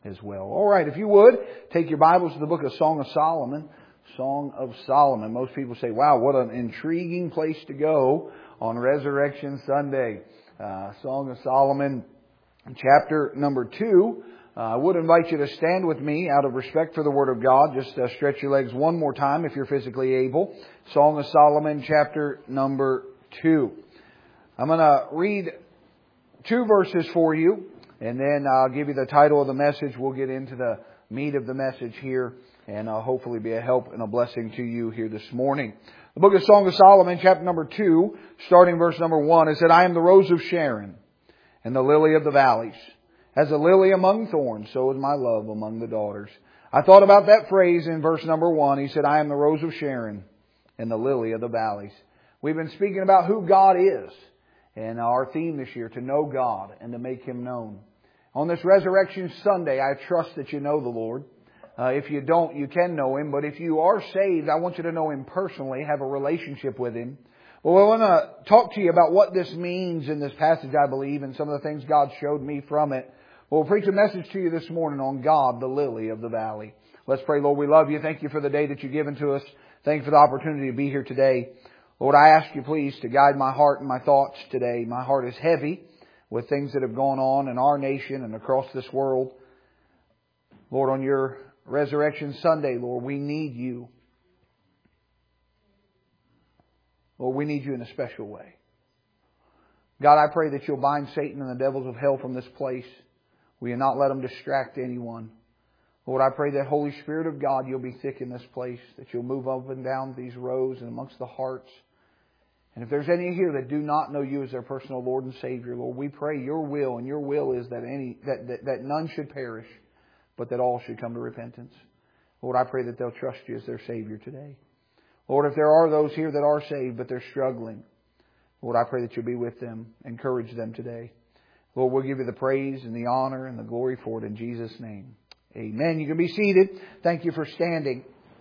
as well. All right, if you would, take your Bibles to the book of Song of Solomon. Song of Solomon. Most people say, wow, what an intriguing place to go on Resurrection Sunday. Song of Solomon, chapter number 2. I would invite you to stand with me out of respect for the Word of God. Just stretch your legs one more time if you're physically able. Song of Solomon, chapter number 2. I'm going to read 2 verses for you, and then I'll give you the title of the message. We'll get into the meat of the message here, and I'll hopefully be a help and a blessing to you here this morning. The book of Song of Solomon, chapter number 2, starting verse number 1, it said, I am the rose of Sharon and the lily of the valleys. As a lily among thorns, so is my love among the daughters. I thought about that phrase in verse number 1. He said, I am the rose of Sharon and the lily of the valleys. We've been speaking about who God is. And our theme this year, to know God and to make Him known. On this Resurrection Sunday, I trust that you know the Lord. If you don't, you can know Him. But if you are saved, I want you to know Him personally, have a relationship with Him. Well, I want to talk to you about what this means in this passage, I believe, and some of the things God showed me from it. We'll preach a message to you this morning on God, the lily of the valley. Let's pray. Lord, we love you. Thank you for the day that you've given to us. Thank you for the opportunity to be here today. Lord, I ask you please to guide my heart and my thoughts today. My heart is heavy with things that have gone on in our nation and across this world. Lord, on your Resurrection Sunday, Lord, we need you. Lord, we need you in a special way. God, I pray that you'll bind Satan and the devils of hell from this place. Will you not let them distract anyone? Lord, I pray that Holy Spirit of God, you'll be thick in this place, that you'll move up and down these rows and amongst the hearts. And if there's any here that do not know you as their personal Lord and Savior, Lord, we pray your will, and your will is that none should perish, but that all should come to repentance. Lord, I pray that they'll trust you as their Savior today. Lord, if there are those here that are saved, but they're struggling, Lord, I pray that you'll be with them, encourage them today. Lord, we'll give you the praise and the honor and the glory for it in Jesus' name. Amen. You can be seated. Thank you for standing.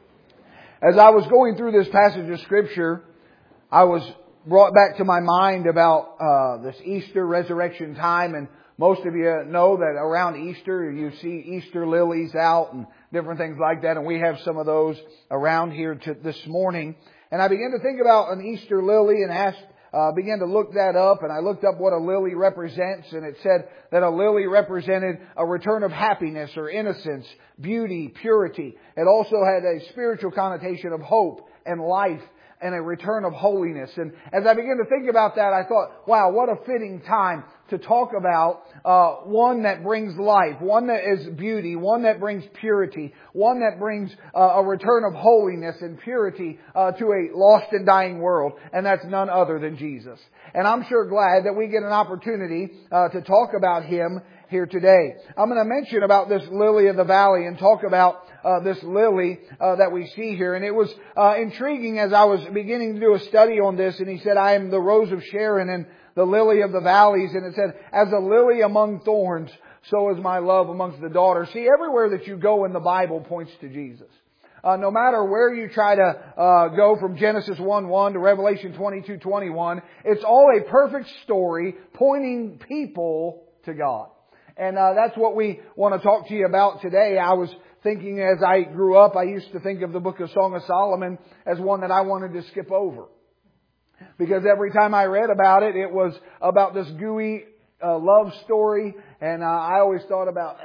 As I was going through this passage of Scripture, I was brought back to my mind about this Easter resurrection time. And most of you know that around Easter you see Easter lilies out and different things like that. And we have some of those around here this morning. And I began to think about an Easter lily and began to look that up, and I looked up what a lily represents, and it said that a lily represented a return of happiness or innocence, beauty, purity. It also had a spiritual connotation of hope and life and a return of holiness. And as I began to think about that, I thought, wow, what a fitting time to talk about one that brings life, one that is beauty, one that brings purity, one that brings a return of holiness and purity to a lost and dying world. And that's none other than Jesus. And I'm sure glad that we get an opportunity to talk about Him here today. I'm going to mention about this lily of the valley and talk about this lily that we see here. And it was intriguing as I was beginning to do a study on this. And he said, I am the rose of Sharon and the lily of the valleys. And it said, as a lily among thorns, so is my love amongst the daughters. See, everywhere that you go in the Bible points to Jesus. No matter where you try to go from Genesis 1:1 to Revelation 22:21, it's all a perfect story pointing people to God. And that's what we want to talk to you about today. I was thinking as I grew up, I used to think of the book of Song of Solomon as one that I wanted to skip over. Because every time I read about it, it was about this gooey love story. And I always thought about,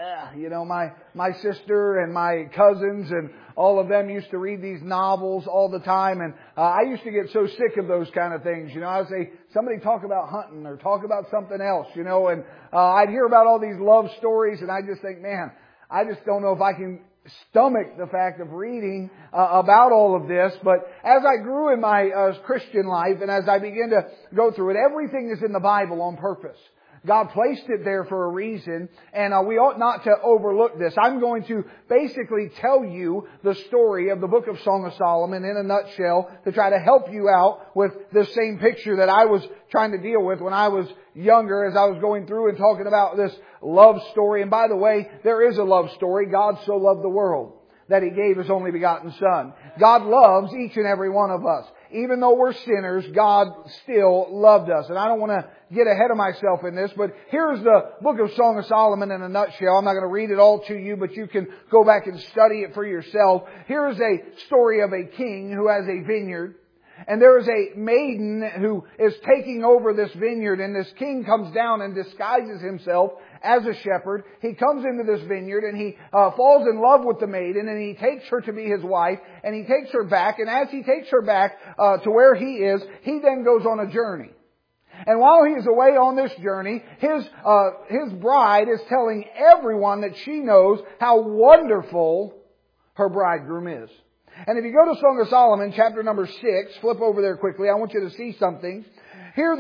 my sister and my cousins and all of them used to read these novels all the time. And I used to get so sick of those kind of things. I would say, somebody talk about hunting or talk about something else, and I'd hear about all these love stories, and I just think, man, I just don't know if I can stomach the fact of reading about all of this. But as I grew in my Christian life and as I began to go through it, everything is in the Bible on purpose. God placed it there for a reason, and we ought not to overlook this. I'm going to basically tell you the story of the book of Song of Solomon in a nutshell to try to help you out with the same picture that I was trying to deal with when I was younger as I was going through and talking about this love story. And by the way, there is a love story. God so loved the world that He gave His only begotten Son. God loves each and every one of us. even though we're sinners, God still loved us. And I don't want to get ahead of myself in this, but here's the book of Song of Solomon in a nutshell. I'm not going to read it all to you, but you can go back and study it for yourself. Here's a story of a king who has a vineyard. And there is a maiden who is taking over this vineyard, and this king comes down and disguises himself as a shepherd. He comes into this vineyard and he falls in love with the maiden, and he takes her to be his wife, and he takes her back, and as he takes her back to where he is, he then goes on a journey. And while he is away on this journey, his bride is telling everyone that she knows how wonderful her bridegroom is. And if you go to Song of Solomon, chapter number 6, flip over there quickly, I want you to see something. Here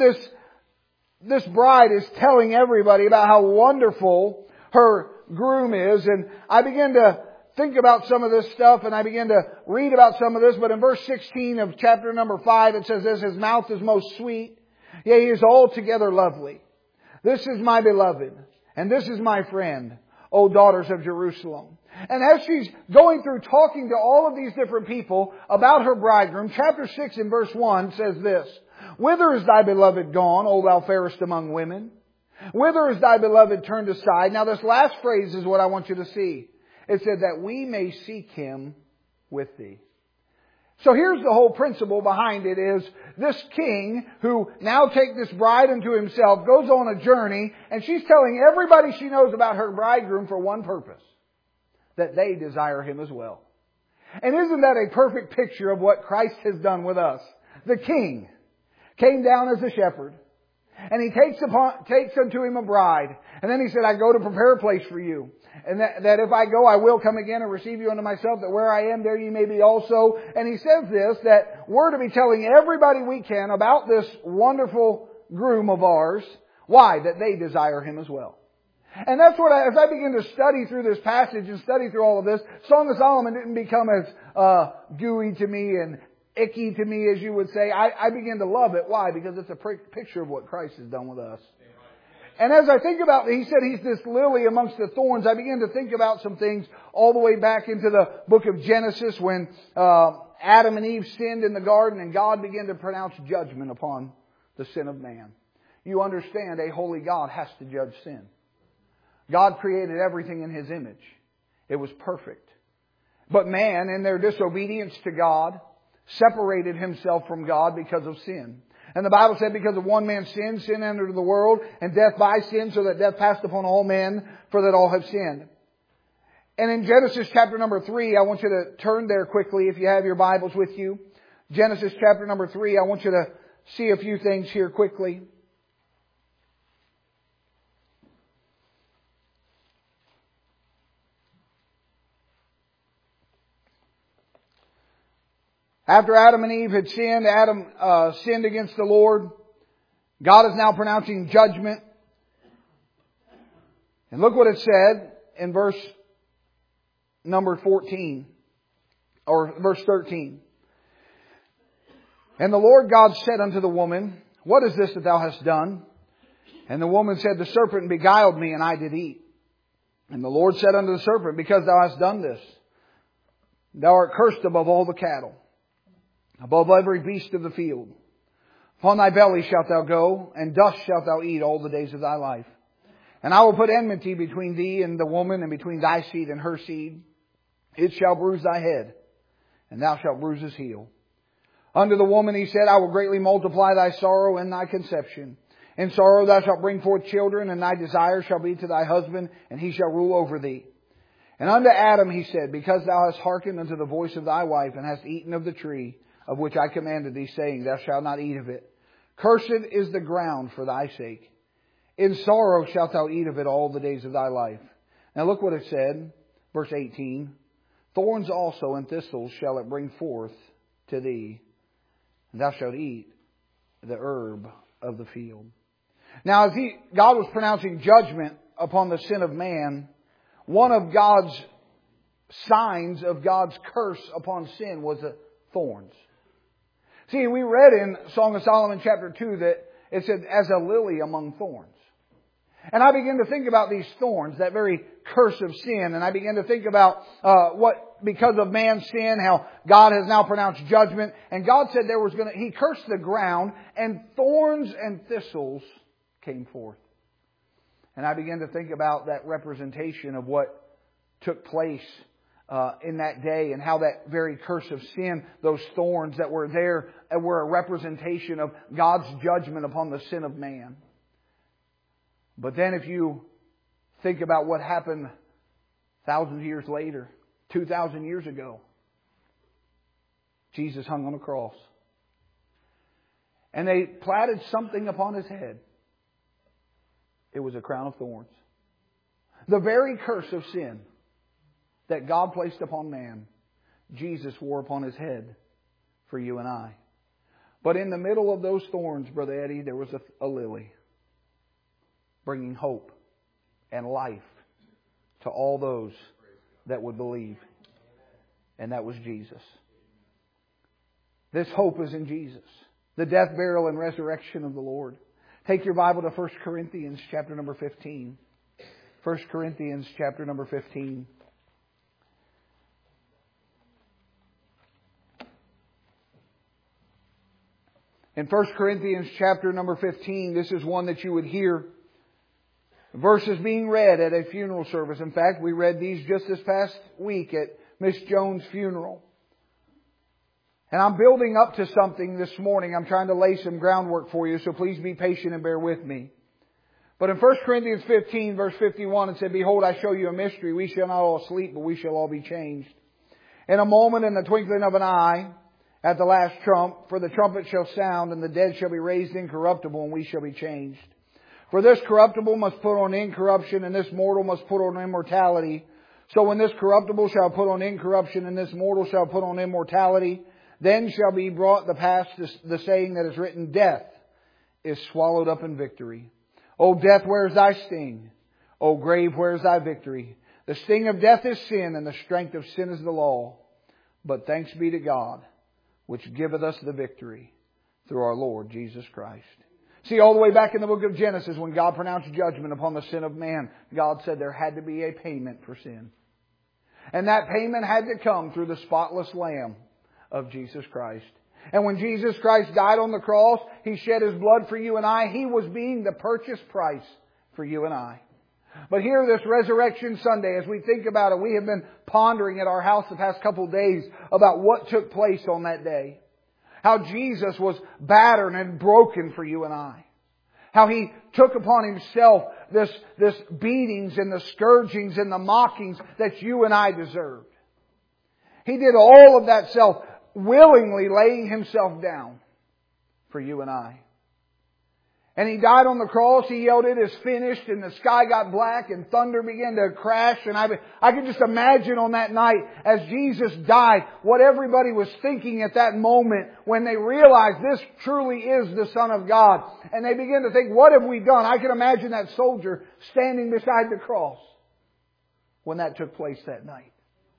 this bride is telling everybody about how wonderful her groom is. And I began to think about some of this stuff, and I began to read about some of this. But in verse 16 of chapter number 5, it says this: His mouth is most sweet, yea, He is altogether lovely. This is my beloved, and this is my friend, O daughters of Jerusalem. And as she's going through talking to all of these different people about her bridegroom, chapter 6 in verse 1 says this: Whither is thy beloved gone, O thou fairest among women? Whither is thy beloved turned aside? Now this last phrase is what I want you to see. It said that we may seek Him with thee. So here's the whole principle behind it is this king who now takes this bride unto himself, goes on a journey, and she's telling everybody she knows about her bridegroom for one purpose: that they desire Him as well. And isn't that a perfect picture of what Christ has done with us? The King came down as a shepherd, and He takes unto Him a bride. And then He said, I go to prepare a place for you. And that if I go, I will come again and receive you unto myself, that where I am, there you may be also. And He says this, that we're to be telling everybody we can about this wonderful groom of ours. Why? That they desire Him as well. And that's what as I begin to study through this passage and study through all of this, Song of Solomon didn't become as gooey to me and icky to me, as you would say. I begin to love it. Why? Because it's a picture of what Christ has done with us. And as I think about, He said He's this lily amongst the thorns, I begin to think about some things all the way back into the book of Genesis when Adam and Eve sinned in the garden and God began to pronounce judgment upon the sin of man. You understand, a holy God has to judge sin. God created everything in His image. It was perfect. But man, in their disobedience to God, separated himself from God because of sin. And the Bible said because of one man's sin entered the world, and death by sin, so that death passed upon all men, for that all have sinned. And in Genesis chapter number 3, I want you to turn there quickly if you have your Bibles with you. Genesis chapter number 3, I want you to see a few things here quickly. After Adam and Eve had sinned, Adam sinned against the Lord. God is now pronouncing judgment. And look what it said in verse number 14, or verse 13. And the Lord God said unto the woman, What is this that thou hast done? And the woman said, The serpent beguiled me, and I did eat. And the Lord said unto the serpent, Because thou hast done this, thou art cursed above all the cattle, above every beast of the field. Upon thy belly shalt thou go, and dust shalt thou eat all the days of thy life. And I will put enmity between thee and the woman, and between thy seed and her seed. It shall bruise thy head, and thou shalt bruise his heel. Unto the woman He said, I will greatly multiply thy sorrow and thy conception. In sorrow thou shalt bring forth children, and thy desire shall be to thy husband, and he shall rule over thee. And unto Adam He said, Because thou hast hearkened unto the voice of thy wife, and hast eaten of the tree of which I commanded thee, saying, Thou shalt not eat of it. Cursed is the ground for thy sake. In sorrow shalt thou eat of it all the days of thy life. Now look what it said, verse 18. Thorns also and thistles shall it bring forth to thee, and thou shalt eat the herb of the field. Now as God was pronouncing judgment upon the sin of man, one of God's signs of God's curse upon sin was the thorns. See, we read in Song of Solomon chapter 2 that it said, as a lily among thorns. And I began to think about these thorns, that very curse of sin. And I began to think about because of man's sin, how God has now pronounced judgment. And God said He cursed the ground, and thorns and thistles came forth. And I began to think about that representation of what took place in that day, and how that very curse of sin, those thorns that were there, were a representation of God's judgment upon the sin of man. But then if you think about what happened thousands of years later, 2,000 years ago, Jesus hung on a cross. And they platted something upon His head. It was a crown of thorns. The very curse of sin that God placed upon man, Jesus wore upon His head for you and I. But in the middle of those thorns, Brother Eddie, there was a lily, bringing hope and life to all those that would believe. And that was Jesus. This hope is in Jesus. The death, burial, and resurrection of the Lord. Take your Bible to 1 Corinthians chapter number 15. 1 Corinthians chapter number 15. In 1 Corinthians chapter number 15, this is one that you would hear verses being read at a funeral service. In fact, we read these just this past week at Miss Jones' funeral. And I'm building up to something this morning. I'm trying to lay some groundwork for you, so please be patient and bear with me. But in 1 Corinthians 15, verse 51, it said, "Behold, I show you a mystery. We shall not all sleep, but we shall all be changed. In a moment, in the twinkling of an eye, at the last trump, for the trumpet shall sound, and the dead shall be raised incorruptible, and we shall be changed. For this corruptible must put on incorruption, and this mortal must put on immortality. So when this corruptible shall put on incorruption, and this mortal shall put on immortality, then shall be brought to pass the saying that is written, Death is swallowed up in victory. O death, where is thy sting? O grave, where is thy victory? The sting of death is sin, and the strength of sin is the law. But thanks be to God, which giveth us the victory through our Lord Jesus Christ." See, all the way back in the book of Genesis, when God pronounced judgment upon the sin of man, God said there had to be a payment for sin. And that payment had to come through the spotless Lamb of Jesus Christ. And when Jesus Christ died on the cross, He shed His blood for you and I. He was being the purchase price for you and I. But here this Resurrection Sunday, as we think about it, we have been pondering at our house the past couple of days about what took place on that day. How Jesus was battered and broken for you and I. How He took upon Himself this beatings and the scourgings and the mockings that you and I deserved. He did all of that self, willingly laying Himself down for you and I. And He died on the cross. He yelled, "It is finished," and the sky got black and thunder began to crash. And I could just imagine on that night as Jesus died, what everybody was thinking at that moment when they realized this truly is the Son of God. And they began to think, what have we done? I can imagine that soldier standing beside the cross when that took place that night.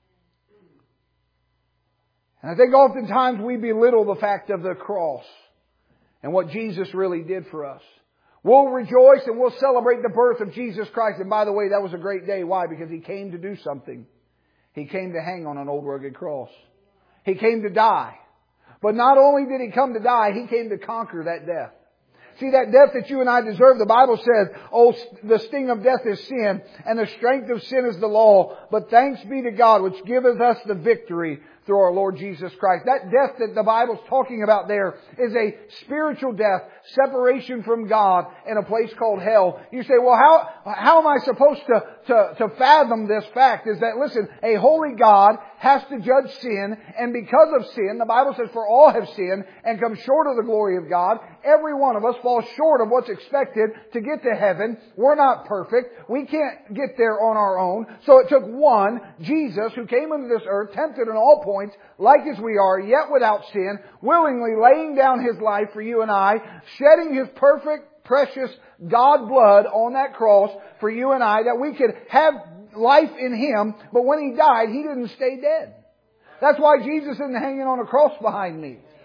And I think oftentimes we belittle the fact of the cross and what Jesus really did for us. We'll rejoice and we'll celebrate the birth of Jesus Christ. And by the way, that was a great day. Why? Because He came to do something. He came to hang on an old rugged cross. He came to die. But not only did He come to die, He came to conquer that death. See, that death that you and I deserve, the Bible says, "Oh, the sting of death is sin, and the strength of sin is the law. But thanks be to God, which giveth us the victory through our Lord Jesus Christ." That death that the Bible's talking about there is a spiritual death, separation from God in a place called hell. You say, well, how am I supposed to fathom this fact? Is that, listen, a holy God has to judge sin, and because of sin, the Bible says, "For all have sinned and come short of the glory of God." Every one of us falls short of what's expected to get to heaven. We're not perfect. We can't get there on our own. So it took one, Jesus, who came into this earth, tempted in all points, like as we are, yet without sin, willingly laying down His life for you and I, shedding His perfect, precious God blood on that cross for you and I, that we could have life in Him. But when He died, He didn't stay dead. That's why Jesus isn't hanging on a cross behind me.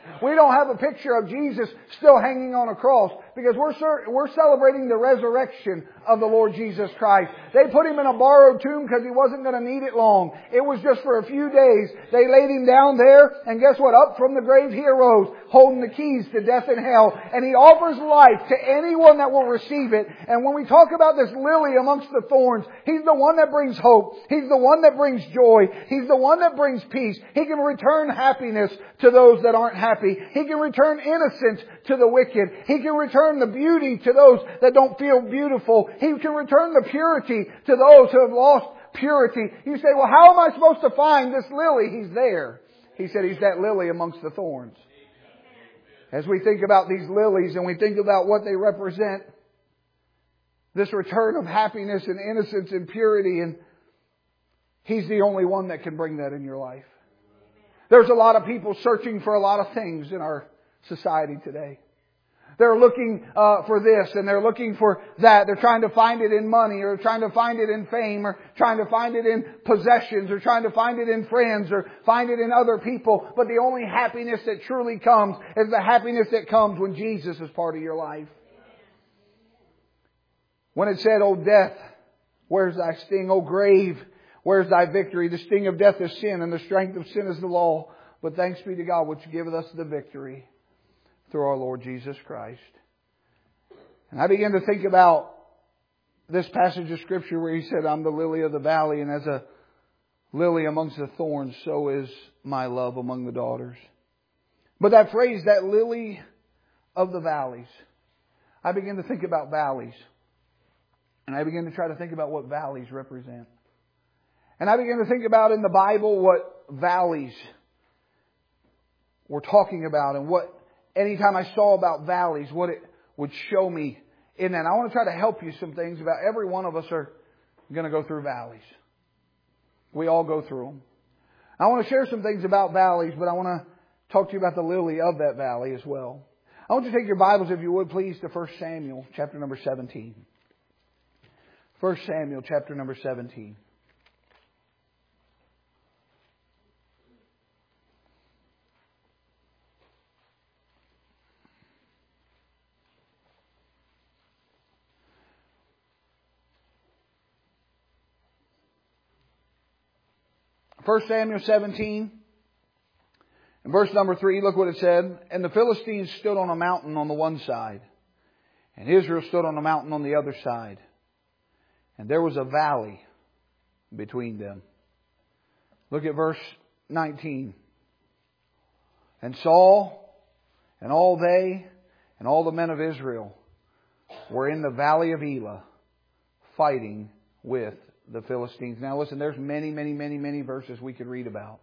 We don't have a picture of Jesus still hanging on a cross because we're celebrating the resurrection of the Lord Jesus Christ. They put Him in a borrowed tomb because He wasn't going to need it long. It was just for a few days. They laid Him down there, and guess what? Up from the grave He arose, holding the keys to death and hell. And He offers life to anyone that will receive it. And when we talk about this lily amongst the thorns, He's the one that brings hope. He's the one that brings joy. He's the one that brings peace. He can return happiness to those that aren't happy. He can return innocence to the wicked. He can return the beauty to those that don't feel beautiful. He can return the purity to those who have lost purity. You say, well, how am I supposed to find this lily? He's there. He said He's that lily amongst the thorns. As we think about these lilies and we think about what they represent, this return of happiness and innocence and purity, and He's the only one that can bring that in your life. There's a lot of people searching for a lot of things in our society today. They're looking for this and they're looking for that. They're trying to find it in money, or trying to find it in fame, or trying to find it in possessions, or trying to find it in friends, or find it in other people. But the only happiness that truly comes is the happiness that comes when Jesus is part of your life. When it said, "O death, where's thy sting? O grave, where's thy victory? The sting of death is sin, and the strength of sin is the law. But thanks be to God, which giveth us the victory through our Lord Jesus Christ." And I began to think about this passage of Scripture where He said, "I'm the lily of the valley, and as a lily amongst the thorns, so is my love among the daughters." But that phrase, that lily of the valleys, I began to think about valleys. And I began to try to think about what valleys represent. And I began to think about in the Bible what valleys were talking about, and what, anytime I saw about valleys, what it would show me in that. I want to try to help you some things about every one of us are going to go through valleys. We all go through them. I want to share some things about valleys, but I want to talk to you about the lily of that valley as well. I want you to take your Bibles, if you would, please, to 1 Samuel chapter number 17. 1 Samuel chapter number 17. First Samuel 17, and verse number 3, look what it said. "And the Philistines stood on a mountain on the one side, and Israel stood on a mountain on the other side. And there was a valley between them." Look at verse 19. "And Saul and all they and all the men of Israel were in the valley of Elah, fighting with the Philistines." Now listen, there's many verses we could read about.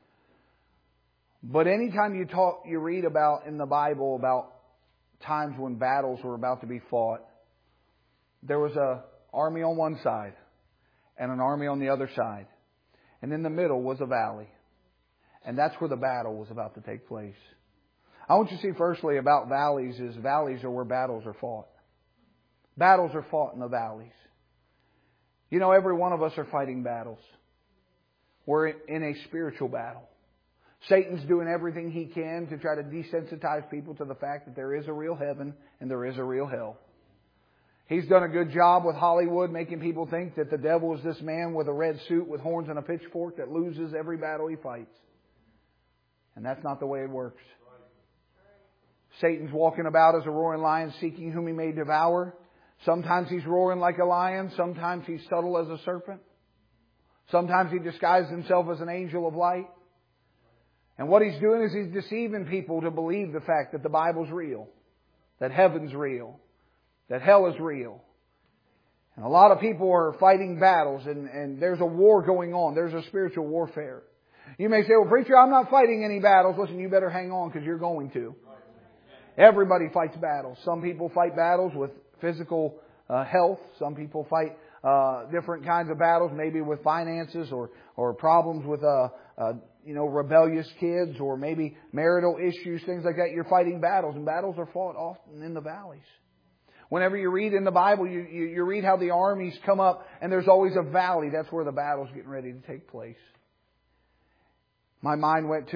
But anytime you read about in the Bible about times when battles were about to be fought, there was an army on one side and an army on the other side. And in the middle was a valley. And that's where the battle was about to take place. I want you to see firstly about valleys is valleys are where battles are fought. Battles are fought in the valleys. You know, every one of us are fighting battles. We're in a spiritual battle. Satan's doing everything he can to try to desensitize people to the fact that there is a real heaven and there is a real hell. He's done a good job with Hollywood, making people think that the devil is this man with a red suit with horns and a pitchfork that loses every battle he fights. And that's not the way it works. Satan's walking about as a roaring lion, seeking whom he may devour. Sometimes he's roaring like a lion. Sometimes he's subtle as a serpent. Sometimes he disguises himself as an angel of light. And what he's doing is he's deceiving people to believe the fact that the Bible's real, that heaven's real, that hell is real. And a lot of people are fighting battles, and there's a war going on. There's a spiritual warfare. You may say, "Well, preacher, I'm not fighting any battles." Listen, you better hang on, because you're going to. Everybody fights battles. Some people fight battles with physical health. Some people fight different kinds of battles, maybe with finances or problems with rebellious kids, or maybe marital issues, things like that. You're fighting battles, and battles are fought often in the valleys. Whenever you read in the Bible, you read how the armies come up, and there's always a valley. That's where the battle's getting ready to take place. My mind went to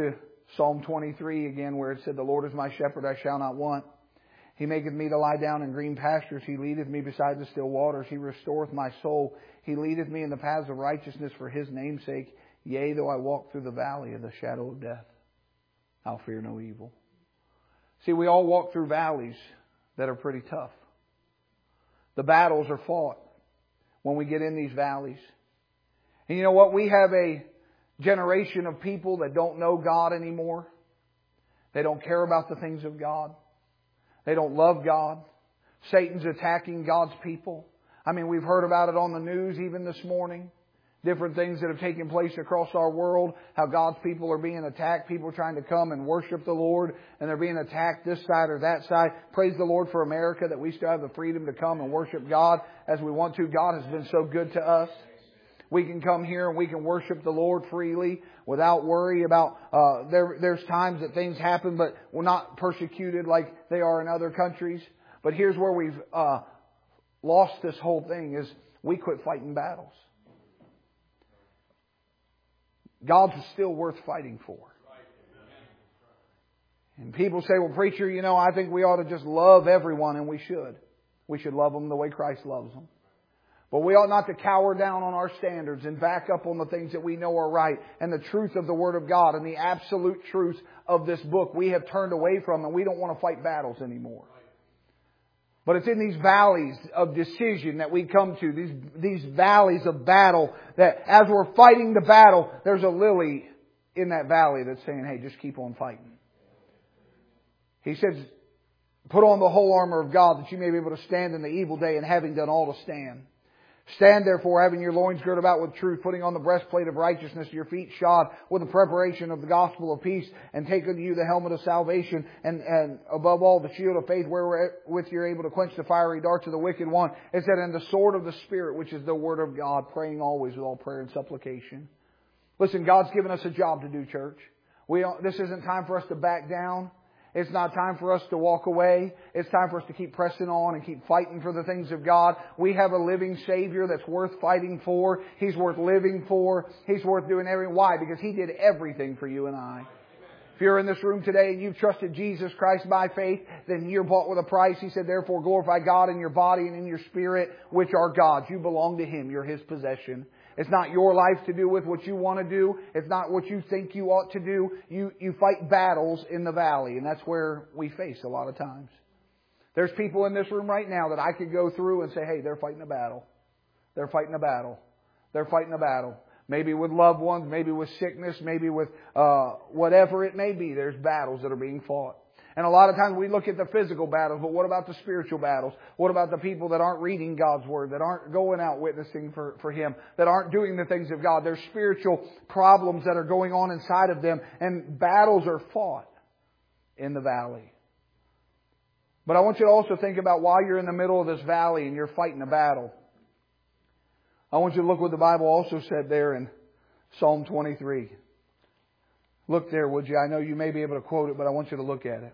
Psalm 23 again, where it said, the Lord is my shepherd, I shall not want. He maketh me to lie down in green pastures. He leadeth me beside the still waters. He restoreth my soul. He leadeth me in the paths of righteousness for His name's sake. Yea, though I walk through the valley of the shadow of death, I'll fear no evil. See, we all walk through valleys that are pretty tough. The battles are fought when we get in these valleys. And you know what? We have a generation of people that don't know God anymore. They don't care about the things of God. They don't love God. Satan's attacking God's people. I mean, we've heard about it on the news even this morning. Different things that have taken place across our world. How God's people are being attacked. People trying to come and worship the Lord. And they're being attacked this side or that side. Praise the Lord for America that we still have the freedom to come and worship God as we want to. God has been so good to us. We can come here and we can worship the Lord freely without worry about, there's times that things happen, but we're not persecuted like they are in other countries. But here's where we've lost this whole thing is we quit fighting battles. God's still worth fighting for. And people say, well, preacher, you know, I think we ought to just love everyone, and we should. We should love them the way Christ loves them. But we ought not to cower down on our standards and back up on the things that we know are right and the truth of the Word of God and the absolute truth of this book we have turned away from, and we don't want to fight battles anymore. But it's in these valleys of decision that we come to, these valleys of battle, that as we're fighting the battle, there's a lily in that valley that's saying, hey, just keep on fighting. He says, put on the whole armor of God that you may be able to stand in the evil day, and having done all to stand. Stand therefore, having your loins girded about with truth, putting on the breastplate of righteousness, your feet shod with the preparation of the gospel of peace, and take unto you the helmet of salvation, and above all the shield of faith, wherewith you're able to quench the fiery darts of the wicked one. It said, and the sword of the Spirit, which is the Word of God, praying always with all prayer and supplication. Listen, God's given us a job to do, church. This isn't time for us to back down. It's not time for us to walk away. It's time for us to keep pressing on and keep fighting for the things of God. We have a living Savior that's worth fighting for. He's worth living for. He's worth doing everything. Why? Because He did everything for you and I. If you're in this room today and you've trusted Jesus Christ by faith, then you're bought with a price. He said, therefore glorify God in your body and in your spirit, which are God's. You belong to Him. You're His possession. It's not your life to do with what you want to do. It's not what you think you ought to do. You fight battles in the valley, and that's where we face a lot of times. There's people in this room right now that I could go through and say, hey, they're fighting a battle. They're fighting a battle. They're fighting a battle. Maybe with loved ones, maybe with sickness, maybe with whatever it may be. There's battles that are being fought. And a lot of times we look at the physical battles, but what about the spiritual battles? What about the people that aren't reading God's Word, that aren't going out witnessing for Him, that aren't doing the things of God? There's spiritual problems that are going on inside of them, and battles are fought in the valley. But I want you to also think about while you're in the middle of this valley and you're fighting a battle, I want you to look what the Bible also said there in Psalm 23. Look there, would you? I know you may be able to quote it, but I want you to look at it.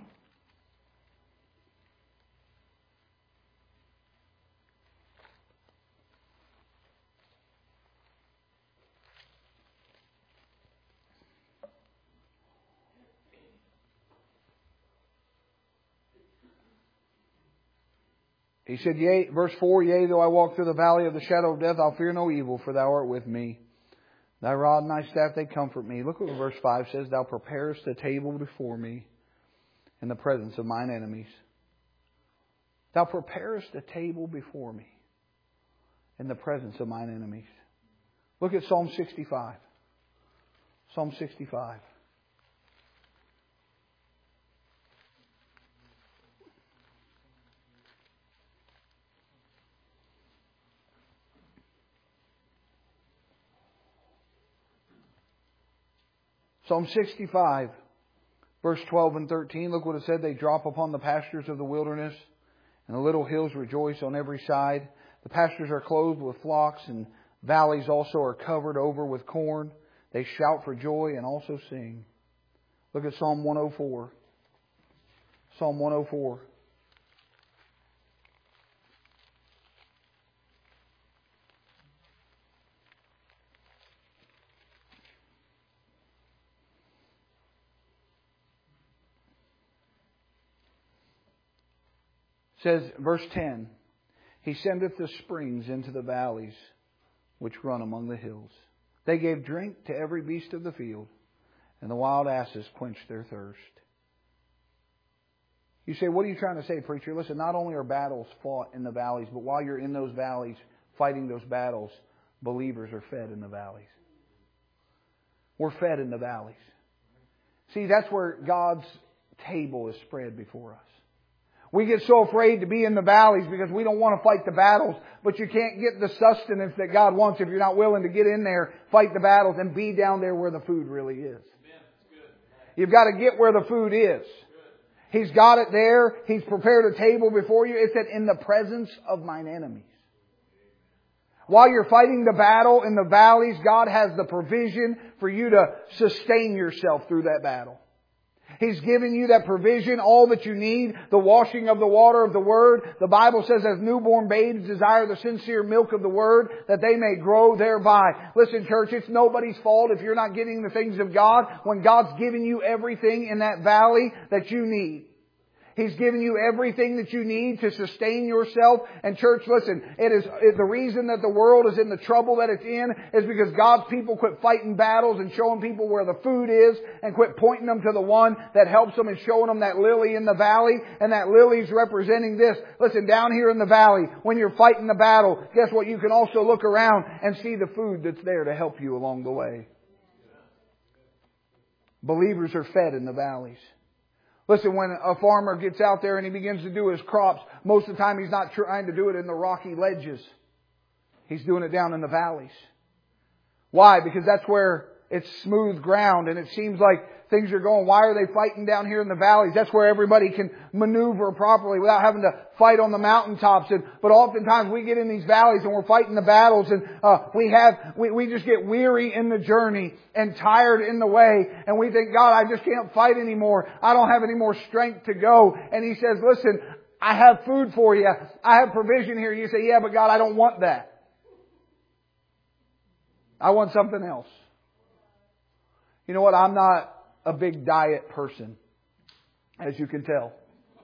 He said, yea, verse 4, yea, though I walk through the valley of the shadow of death, I'll fear no evil, for Thou art with me. Thy rod and Thy staff, they comfort me. Look what verse 5 says, Thou preparest a table before me in the presence of mine enemies. Thou preparest a table before me in the presence of mine enemies. Look at Psalm 65. Psalm 65. Psalm 65, verse 12 and 13. Look what it said. They drop upon the pastures of the wilderness, and the little hills rejoice on every side. The pastures are clothed with flocks, and valleys also are covered over with corn. They shout for joy and also sing. Look at Psalm 104. Psalm 104. says, verse 10, He sendeth the springs into the valleys which run among the hills. They gave drink to every beast of the field, and the wild asses quenched their thirst. You say, what are you trying to say, preacher? Listen, not only are battles fought in the valleys, but while you're in those valleys, fighting those battles, believers are fed in the valleys. We're fed in the valleys. See, that's where God's table is spread before us. We get so afraid to be in the valleys because we don't want to fight the battles, but you can't get the sustenance that God wants if you're not willing to get in there, fight the battles, and be down there where the food really is. You've got to get where the food is. He's got it there. He's prepared a table before you. It said, in the presence of mine enemies. While you're fighting the battle in the valleys, God has the provision for you to sustain yourself through that battle. He's given you that provision, all that you need, the washing of the water of the Word. The Bible says, as newborn babes desire the sincere milk of the Word, that they may grow thereby. Listen, church, it's nobody's fault if you're not getting the things of God when God's given you everything in that valley that you need. He's given you everything that you need to sustain yourself. And church, listen, the reason that the world is in the trouble that it's in is because God's people quit fighting battles and showing people where the food is and quit pointing them to the one that helps them and showing them that lily in the valley. And that lily's representing this. Listen, down here in the valley, when you're fighting the battle, guess what? You can also look around and see the food that's there to help you along the way. Believers are fed in the valleys. Listen, when a farmer gets out there and he begins to do his crops, most of the time he's not trying to do it in the rocky ledges. He's doing it down in the valleys. Why? Because that's where it's smooth ground and it seems like things are going. Why are they fighting down here in the valleys? That's where everybody can maneuver properly without having to fight on the mountaintops. But oftentimes we get in these valleys and we're fighting the battles and we just get weary in the journey and tired in the way. And we think, God, I just can't fight anymore. I don't have any more strength to go. And He says, listen, I have food for you. I have provision here. You say, yeah, but God, I don't want that. I want something else. You know what? I'm not a big diet person, as you can tell.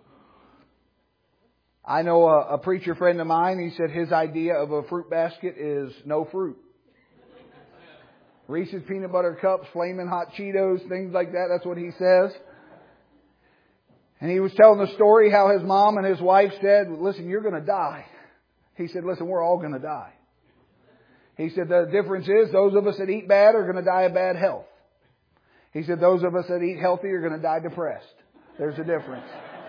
I know a preacher friend of mine, he said his idea of a fruit basket is no fruit. Reese's Peanut Butter Cups, Flamin' Hot Cheetos, things like that. That's what he says. And he was telling the story how his mom and his wife said, listen, you're going to die. He said, listen, we're all going to die. He said the difference is those of us that eat bad are going to die of bad health. He said those of us that eat healthy are going to die depressed. There's a difference.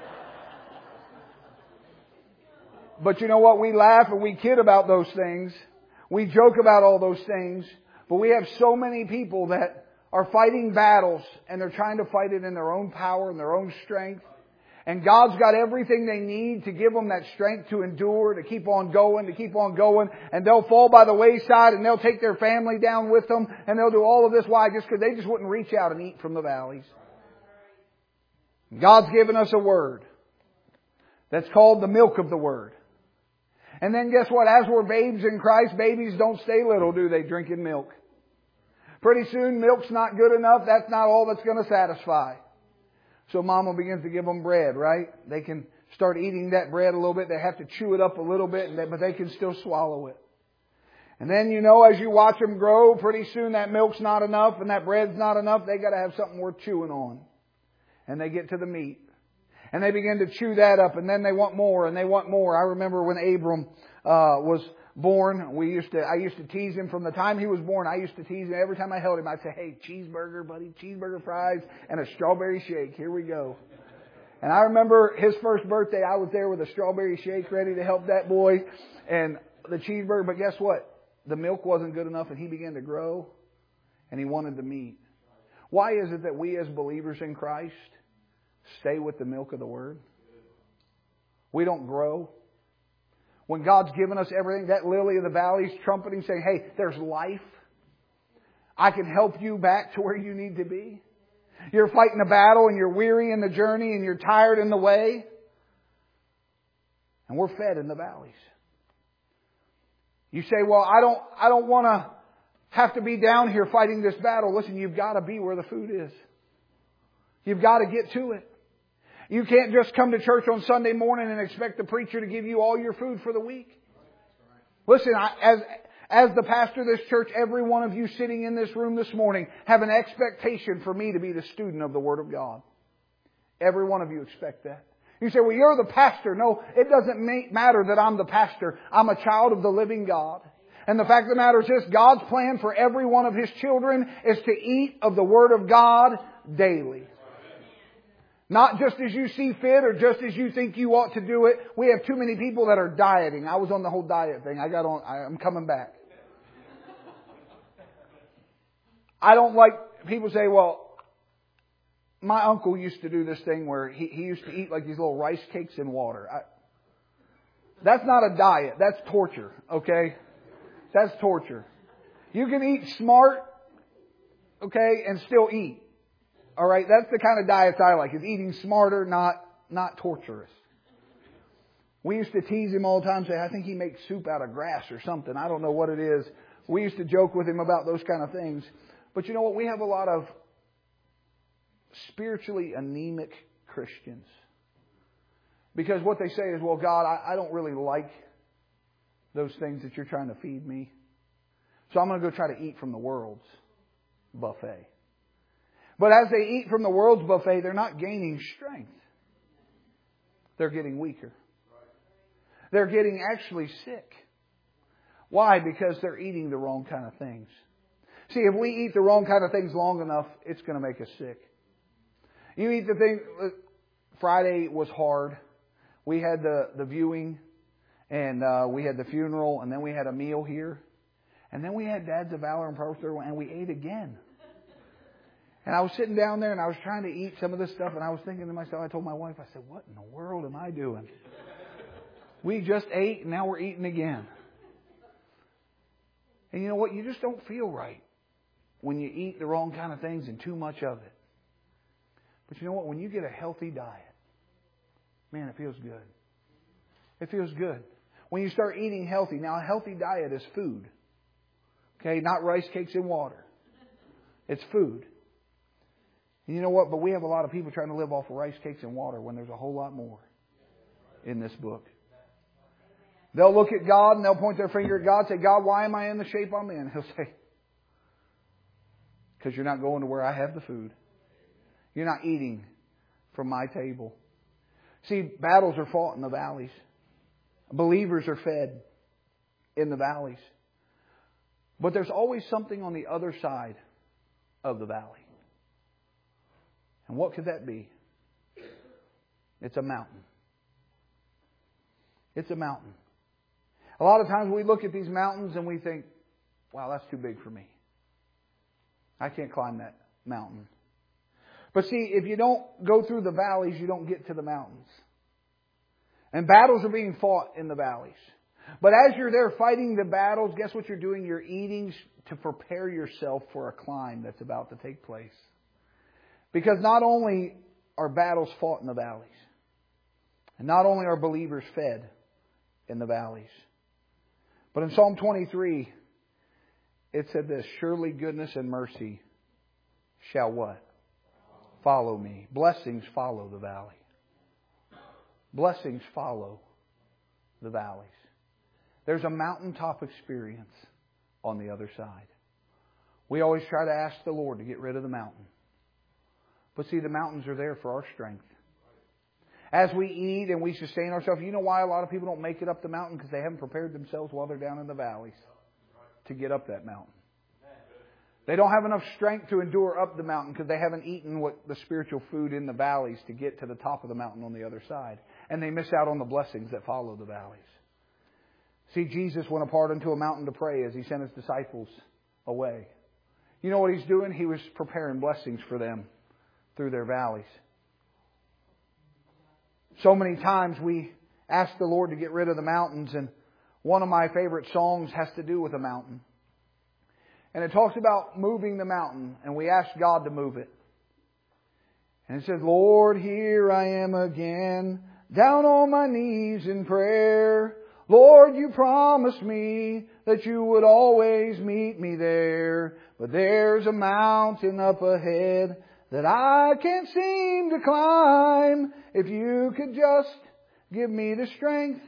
But you know what? We laugh and we kid about those things. We joke about all those things. But we have so many people that are fighting battles and they're trying to fight it in their own power and their own strength. And God's got everything they need to give them that strength to endure, to keep on going, And they'll fall by the wayside and they'll take their family down with them. And they'll do all of this. Why? Just because they just wouldn't reach out and eat from the valleys. God's given us a word that's called the milk of the Word. And then guess what? As we're babes in Christ, babies don't stay little, do they? Drinking milk. Pretty soon, milk's not good enough. That's not all that's going to satisfy. So Mama begins to give them bread, right? They can start eating that bread a little bit. They have to chew it up a little bit, but they can still swallow it. And then, as you watch them grow, pretty soon that milk's not enough and that bread's not enough. They got to have something worth chewing on. And they get to the meat. And they begin to chew that up, and then they want more, and they want more. I remember when Abram was born, I used to tease him from the time he was born. I used to tease him every time I held him. I'd say, hey, cheeseburger, buddy, cheeseburger fries, and a strawberry shake. Here we go. And I remember his first birthday, I was there with a strawberry shake ready to help that boy, and the cheeseburger. But guess what? The milk wasn't good enough, and he began to grow, and he wanted the meat. Why is it that we as believers in Christ stay with the milk of the Word? We don't grow. When God's given us everything, that lily of the valley is trumpeting, saying, hey, there's life. I can help you back to where you need to be. You're fighting a battle and you're weary in the journey and you're tired in the way. And we're fed in the valleys. You say, well, I don't want to have to be down here fighting this battle. Listen, you've got to be where the food is. You've got to get to it. You can't just come to church on Sunday morning and expect the preacher to give you all your food for the week. Listen, as the pastor of this church, every one of you sitting in this room this morning have an expectation for me to be the student of the Word of God. Every one of you expect that. You say, well, you're the pastor. No, it doesn't matter that I'm the pastor. I'm a child of the living God. And the fact of the matter is this, God's plan for every one of His children is to eat of the Word of God daily. Not just as you see fit or just as you think you ought to do it. We have too many people that are dieting. I was on the whole diet thing. I'm coming back. I don't like, people say, well, my uncle used to do this thing where he used to eat like these little rice cakes in water. That's not a diet. That's torture, okay? That's torture. You can eat smart, okay, and still eat. All right, that's the kind of diets I like. Is eating smarter, not torturous. We used to tease him all the time, say, I think he makes soup out of grass or something. I don't know what it is. We used to joke with him about those kind of things. But you know what? We have a lot of spiritually anemic Christians. Because what they say is, well, God, I don't really like those things that you're trying to feed me. So I'm going to go try to eat from the world's buffet. But as they eat from the world's buffet, they're not gaining strength. They're getting weaker. They're getting actually sick. Why? Because they're eating the wrong kind of things. See, if we eat the wrong kind of things long enough, it's going to make us sick. You eat the thing... Friday was hard. We had the viewing, and we had the funeral, and then we had a meal here. And then we had Dads of Valor and Purpose, and we ate again. And I was sitting down there and I was trying to eat some of this stuff and I was thinking to myself, I told my wife, I said, what in the world am I doing? We just ate and now we're eating again. And you know what? You just don't feel right when you eat the wrong kind of things and too much of it. But you know what? When you get a healthy diet, man, it feels good. It feels good. When you start eating healthy. Now, a healthy diet is food. Okay? Not rice cakes and water. It's food. And you know what? But we have a lot of people trying to live off of rice cakes and water when there's a whole lot more in this book. They'll look at God and they'll point their finger at God and say, God, why am I in the shape I'm in? He'll say, because you're not going to where I have the food. You're not eating from my table. See, battles are fought in the valleys. Believers are fed in the valleys. But there's always something on the other side of the valley. And what could that be? It's a mountain. It's a mountain. A lot of times we look at these mountains and we think, wow, that's too big for me. I can't climb that mountain. But see, if you don't go through the valleys, you don't get to the mountains. And battles are being fought in the valleys. But as you're there fighting the battles, guess what you're doing? You're eating to prepare yourself for a climb that's about to take place. Because not only are battles fought in the valleys, and not only are believers fed in the valleys, but in Psalm 23, it said this, surely goodness and mercy shall what? Follow me. Blessings follow the valley. Blessings follow the valleys. There's a mountaintop experience on the other side. We always try to ask the Lord to get rid of the mountain. But see, the mountains are there for our strength. As we eat and we sustain ourselves, you know why a lot of people don't make it up the mountain? Because they haven't prepared themselves while they're down in the valleys to get up that mountain. They don't have enough strength to endure up the mountain because they haven't eaten what the spiritual food in the valleys to get to the top of the mountain on the other side. And they miss out on the blessings that follow the valleys. See, Jesus went apart into a mountain to pray as He sent His disciples away. You know what He's doing? He was preparing blessings for them through their valleys. So many times we ask the Lord to get rid of the mountains, and one of my favorite songs has to do with a mountain. And it talks about moving the mountain, and we ask God to move it. And it says, Lord, here I am again, down on my knees in prayer. Lord, you promised me that you would always meet me there. But there's a mountain up ahead that I can't seem to climb. If you could just give me the strength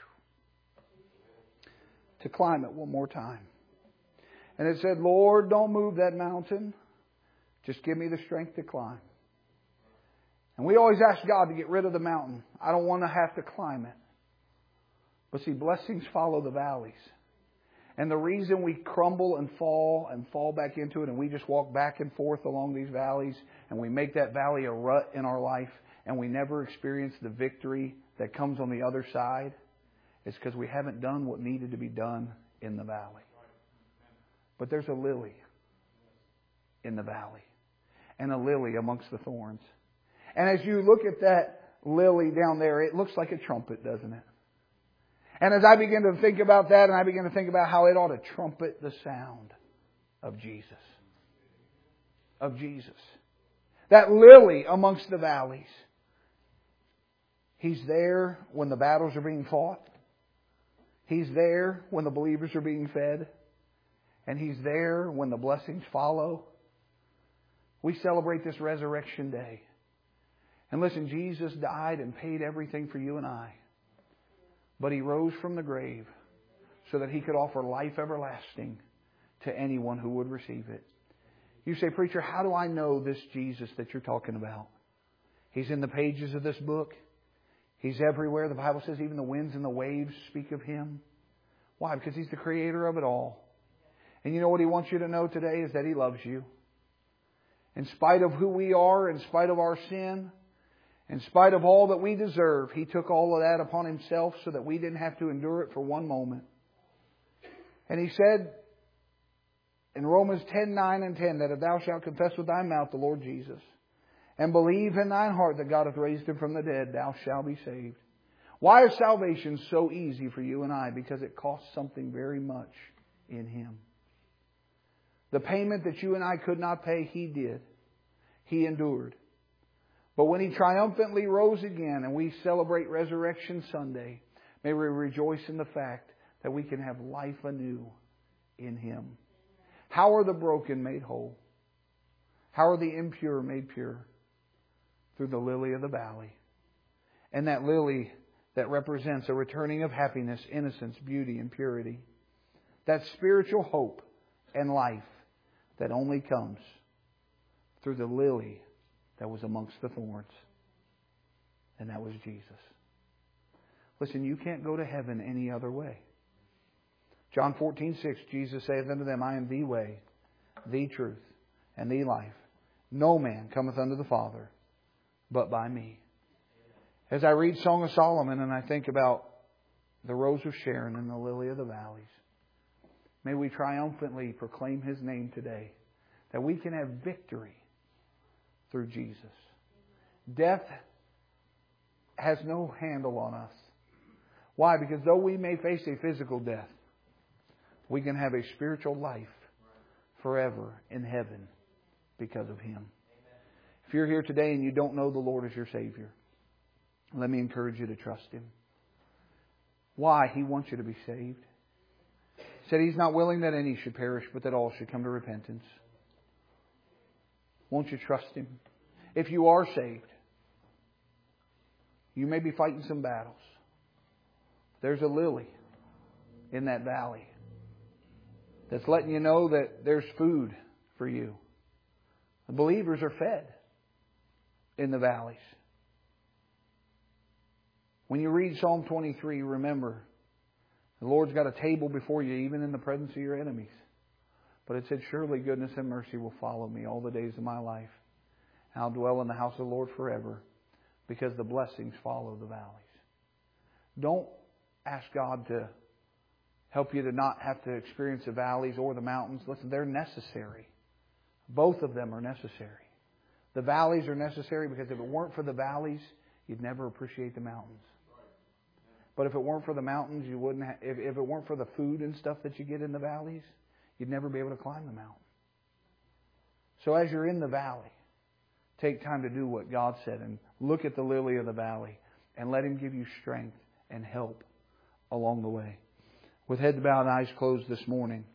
to climb it one more time. And it said, Lord, don't move that mountain. Just give me the strength to climb. And we always ask God to get rid of the mountain. I don't want to have to climb it. But see, blessings follow the valleys. And the reason we crumble and fall back into it, and we just walk back and forth along these valleys, and we make that valley a rut in our life, and we never experience the victory that comes on the other side, is because we haven't done what needed to be done in the valley. But there's a lily in the valley, and a lily amongst the thorns. And as you look at that lily down there, it looks like a trumpet, doesn't it? And as I begin to think about that, and I begin to think about how it ought to trumpet the sound of Jesus. Of Jesus. That lily amongst the valleys. He's there when the battles are being fought. He's there when the believers are being fed. And He's there when the blessings follow. We celebrate this Resurrection Day. And listen, Jesus died and paid everything for you and I. But He rose from the grave so that He could offer life everlasting to anyone who would receive it. You say, preacher, how do I know this Jesus that you're talking about? He's in the pages of this book. He's everywhere. The Bible says even the winds and the waves speak of Him. Why? Because He's the creator of it all. And you know what He wants you to know today is that He loves you. In spite of who we are, in spite of our sin, in spite of all that we deserve, He took all of that upon Himself so that we didn't have to endure it for one moment. And He said in Romans 10:9 and 10 that if thou shalt confess with thy mouth the Lord Jesus and believe in thine heart that God hath raised Him from the dead, thou shalt be saved. Why is salvation so easy for you and I? Because it costs something very much in Him. The payment that you and I could not pay, He did. He endured. But when He triumphantly rose again and we celebrate Resurrection Sunday, may we rejoice in the fact that we can have life anew in Him. How are the broken made whole? How are the impure made pure? Through the lily of the valley. And that lily that represents a returning of happiness, innocence, beauty, and purity. That spiritual hope and life that only comes through the lily that was amongst the thorns. And that was Jesus. Listen, you can't go to heaven any other way. John 14:6, Jesus saith unto them, I am the way, the truth, and the life. No man cometh unto the Father but by me. As I read Song of Solomon and I think about the rose of Sharon and the lily of the valleys, may we triumphantly proclaim His name today, that we can have victory through Jesus. Death has no handle on us. Why? Because though we may face a physical death, we can have a spiritual life forever in heaven because of Him. If you're here today and you don't know the Lord as your Savior, let me encourage you to trust Him. Why? He wants you to be saved. He said He's not willing that any should perish, but that all should come to repentance. Won't you trust Him? If you are saved, you may be fighting some battles. There's a lily in that valley that's letting you know that there's food for you. The believers are fed in the valleys. When you read Psalm 23, remember, the Lord's got a table before you, even in the presence of your enemies. But it said, surely goodness and mercy will follow me all the days of my life. And I'll dwell in the house of the Lord forever, because the blessings follow the valleys. Don't ask God to help you to not have to experience the valleys or the mountains. Listen, they're necessary. Both of them are necessary. The valleys are necessary because if it weren't for the valleys, you'd never appreciate the mountains. But if it weren't for the mountains, you wouldn't. If it weren't for the food and stuff that you get in the valleys, you'd never be able to climb the mountain. So as you're in the valley, take time to do what God said and look at the lily of the valley and let Him give you strength and help along the way. With heads bowed and eyes closed this morning,